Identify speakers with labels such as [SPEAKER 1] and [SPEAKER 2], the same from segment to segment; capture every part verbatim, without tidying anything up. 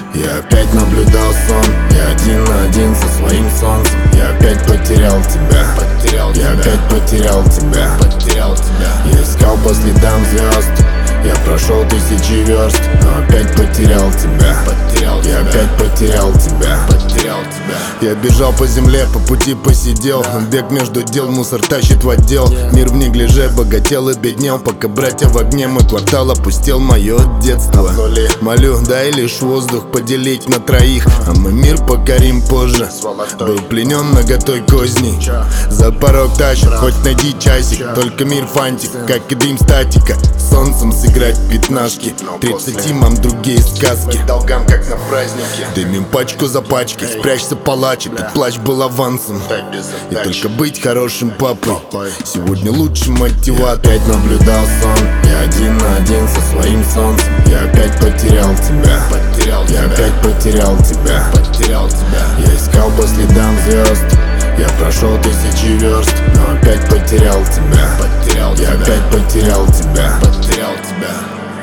[SPEAKER 1] Я опять наблюдал сон, я один на один со своим солнцем. Я опять потерял тебя, потерял я тебя. опять потерял тебя, потерял тебя. Я искал по следам звезд, я прошел тысячи верст, но опять потерял тебя, потерял я тебя. опять потерял тебя, потерял тебя. Я бежал по земле, по пути посидел, yeah. Бег между дел, мусор тащит в отдел, yeah. Мир в неглиже богател и беднел, пока братья в огне, мой квартал опустел мое детство. Молю, дай лишь воздух поделить на троих, а мы мир покорим позже. Был пленен наготой козней, за порог тащит, хоть найди часик. Только мир фантик, как и дым статика. Солнцем сыграть пятнашки, тридцати мам другие сказки. Долгам как на празднике, дымим пачку за пачкой. Спрячься палач, этот плач был авансом. И только быть хорошим папой сегодня лучший мотиватор. Опять наблюдал сон, я один на один со своим солнцем. Я опять потерял тебя, потерял я опять потерял тебя, потерял тебя. Я искал по следам звезд, я прошел тысячи верст, но опять потерял тебя, потерял я тебя. опять потерял тебя, потерял тебя.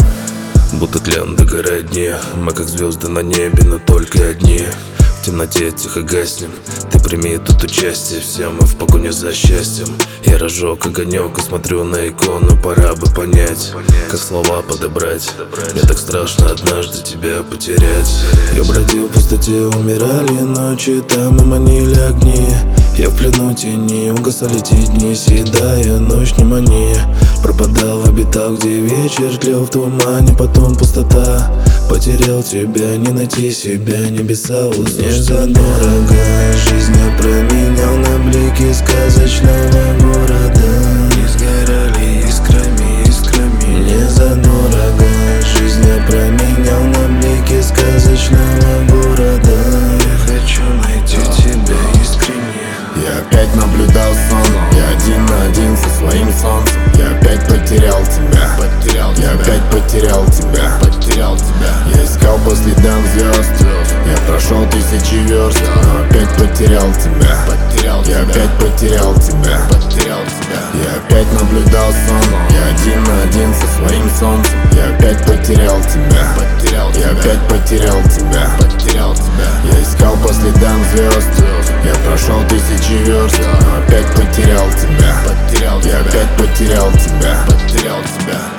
[SPEAKER 2] Будто тлен догорает дни, мы как звезды на небе, но только одни. В темноте тихо гаснем, ты прими тут участие. Все мы в погоне за счастьем. Я разжег огонек и смотрю на икону. Пора бы понять, как слова подобрать. Мне так страшно однажды тебя потерять. Я бродил в пустоте, умирали ночи, там и манили огни. Я в плену тени, угасали те дни, съедая ночь внимание. Пропадал, обитал, где вечер тлел в тумане, потом пустота. Потерял тебя, не найти себя, небеса узнешь задорого. Жизнь я променял на блики сказочного города. И сгорали искрами, искрами, не задорого. Жизнь я променял на блики сказочного города. Я хочу найти тебя искренне.
[SPEAKER 1] Я опять наблюдал сон, я один на один со своим солнцем. Я опять потерял тебя, потерял я тебя. опять потерял тебя, потерял тебя. Я искал по следам звезд, я прошел тысячи верст, но опять потерял тебя, потерял я тебя. опять потерял тебя, потерял тебя. Я опять наблюдал сон, я один на один со своим солнцем. Я опять потерял тебя, потерял я тебя. опять потерял тебя, потерял тебя. Я искал по следам звезд, я прошел тысячи верст, но опять потерял тебя, потерял я тебя. опять потерял тебя, потерял тебя.